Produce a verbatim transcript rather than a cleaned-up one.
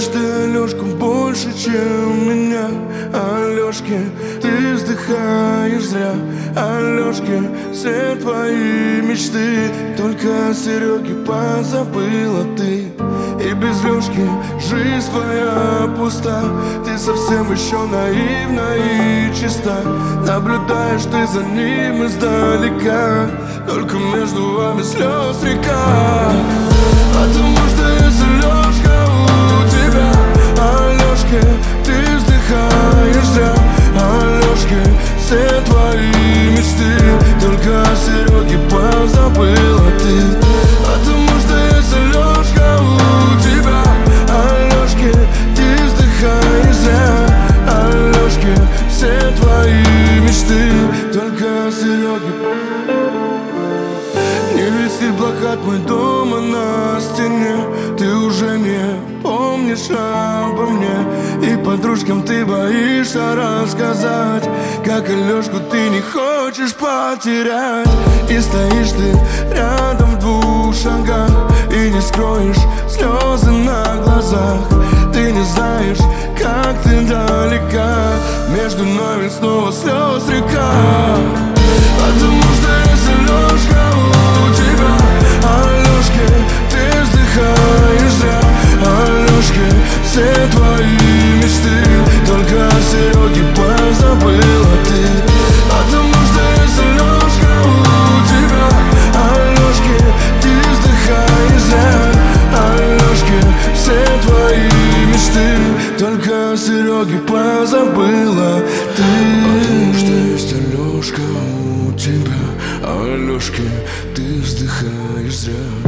ты Алёшку больше, чем меня. Алёшки, ты вздыхаешь зря. Алёшки, все твои мечты только о Серёге позабыла ты. И без Лёшки жизнь твоя пуста. Ты совсем еще наивна и чиста. Наблюдаешь ты за ним издалека, только между вами слез река. Потому что если Лёшка у тебя, Алёшке, ты вздыхаешь зря. Алёшке, все твои мечты только о Серёге позабыла ты. Потому что если Лёшка у тебя, Алёшке, ты вздыхаешь зря. Алёшке, все твои мечты только о Серёге. Не висит плакат мой дома на стене. Ты уже не помнишь обо мне. И подружкам ты боишься рассказать, как Алёшку ты не хочешь потерять. И стоишь ты рядом в двух шагах и не скроешь слезы на глазах. Ты не знаешь, как ты далека, между нами снова слез река. Потому что если Лёшка у тебя, Алёшке, ты вздыхаешь зря. Алёшке, все твои мечты только о Серёге позабыла ты. Потому что если Лёшка у тебя, Алёшке, ты вздыхаешь зря. Алёшке, все твои мечты только о Серёге позабыла ты. Потому что есть Алёшка у тебя, Алёшке, ты вздыхаешь зря.